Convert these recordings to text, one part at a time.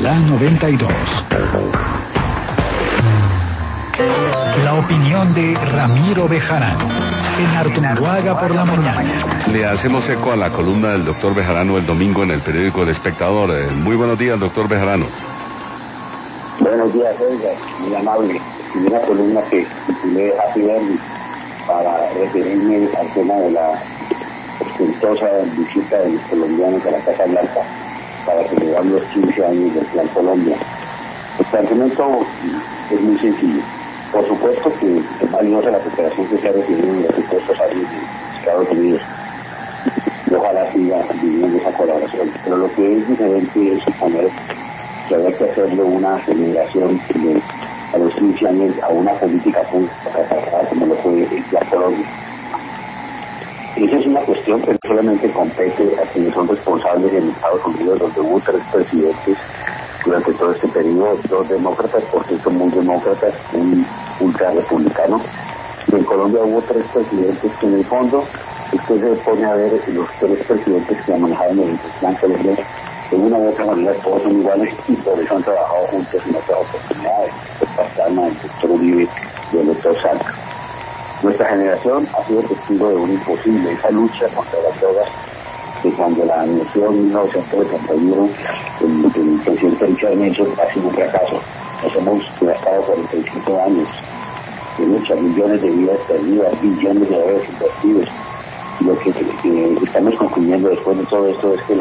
La 92. La opinión de Ramiro Bejarano en Artunduaga por la mañana. Le hacemos eco a la columna del doctor Bejarano el domingo en el periódico El Espectador. Muy buenos días, doctor Bejarano. Buenos días, Edgar, muy amable. Y una columna que titulé Happy Birthday para referirme al tema de la ostentosa visita de los colombianos a la Casa Blanca para celebrar los 15 años del Plan Colombia. El planteamiento es muy sencillo. Por supuesto que es valiosa la cooperación que se ha recibido en los supuestos años de Estados Unidos. Y ojalá siga viviendo esa colaboración. Pero lo que es diferente es suponer que había que hacerle una celebración a los 15 años a una política pública como lo fue el Plan Colombia. Esa es una cuestión que no solamente compete a quienes son responsables en Estados Unidos, donde hubo 3 presidentes durante todo este periodo, 2 demócratas, por cierto muy demócratas, un ultrarrepublicano, y en Colombia hubo 3 presidentes que en el fondo, usted se pone a ver los 3 presidentes que manejaron el Plan Colombia, de una u otra manera todos son iguales y por eso han trabajado juntos en otras oportunidades, el Pastrana, el doctor Uribe y el doctor Santos. Nuestra generación ha sido testigo de un imposible, esa lucha contra las drogas, que cuando la anunció en 1971 el presidente Richard Nixon ha sido un fracaso. Nos hemos gastado 45 años de lucha, millones de vidas perdidas, billones de dólares invertidos. Y lo que estamos concluyendo después de todo esto es que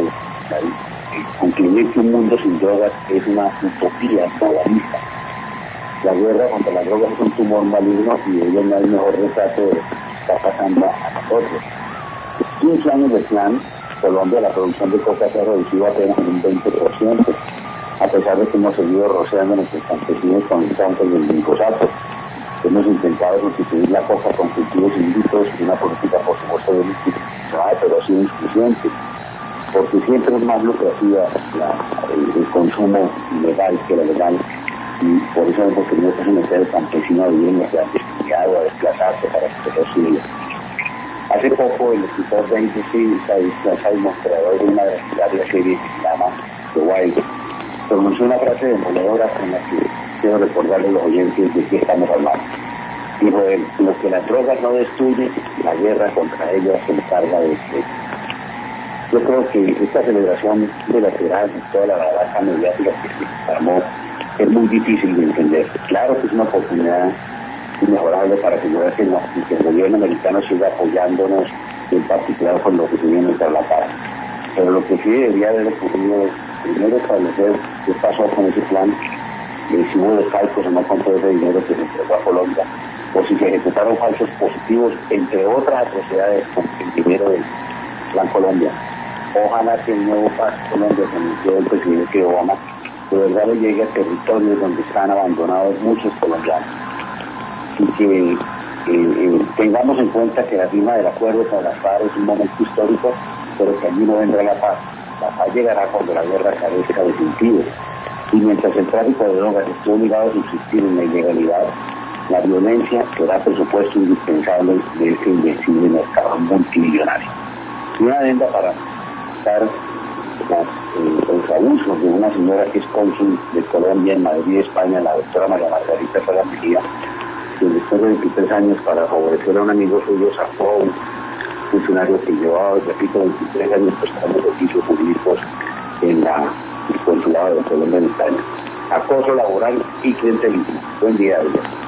concluir que un mundo sin drogas es una utopía globalista. La guerra contra las drogas es un tumor maligno y de ello no hay mejor retrato de lo que está pasando a nosotros. 15 años de plan, Colombia, la producción de coca se ha reducido apenas en un 20%, a pesar de que hemos seguido rociando a nuestros campesinos con el cáncer del glifosato. Hemos intentado sustituir la coca con cultivos ilícitos y una política, por supuesto, de licenciada, pero ha sido insuficiente, porque siempre es más lucrativa el consumo ilegal que la legal. Y por eso hemos tenido que someter al campesino a vivir en las grandes ciudades, a desplazarse para que se lo siga. Hace poco el escritor David Seaman, demostrador de una larga serie que se llama The Wild, pronunció una frase demoledora con la que quiero recordarle a los oyentes de qué estamos hablando. Dijo él: lo que las drogas no destruyen, la guerra contra ellas se encarga de destruir. Yo creo que esta celebración bilateral y toda la baraja mediática que se armó es muy difícil de entender. Claro que es una oportunidad inmejorable para asegurar que el gobierno americano siga apoyándonos, en particular con lo que se viene tras la paz. Pero lo que sí debería haber ocurrido es primero establecer qué pasó con ese plan, si hubo desfalcos o no con todo ese dinero que se entregó a Colombia, o si se ejecutaron falsos positivos, entre otras atrocidades, con el dinero del Plan Colombia. Ojalá que el nuevo Paz Colombia que anunció el presidente Obama de verdad le llegue a territorios donde están abandonados muchos colombianos. Y que tengamos en cuenta que la firma del acuerdo con las FARC es un momento histórico, pero que allí no vendrá la paz. La paz llegará cuando la guerra carezca de sentido. Y mientras el tráfico de drogas esté obligado a subsistir en la ilegalidad, la violencia será, por supuesto, indispensable de este invencible mercado multimillonario. Y una adenda para estar los abusos de una señora que es cónsul de Colombia en Madrid, España, la doctora María Margarita Salas Mejía, que después de 23 años, para favorecer a un amigo suyo, sacó a un funcionario que llevaba, repito, 23 años prestando servicios jurídicos en el consulado de Colombia en España. Acoso laboral y clientelismo. Buen día, Dios.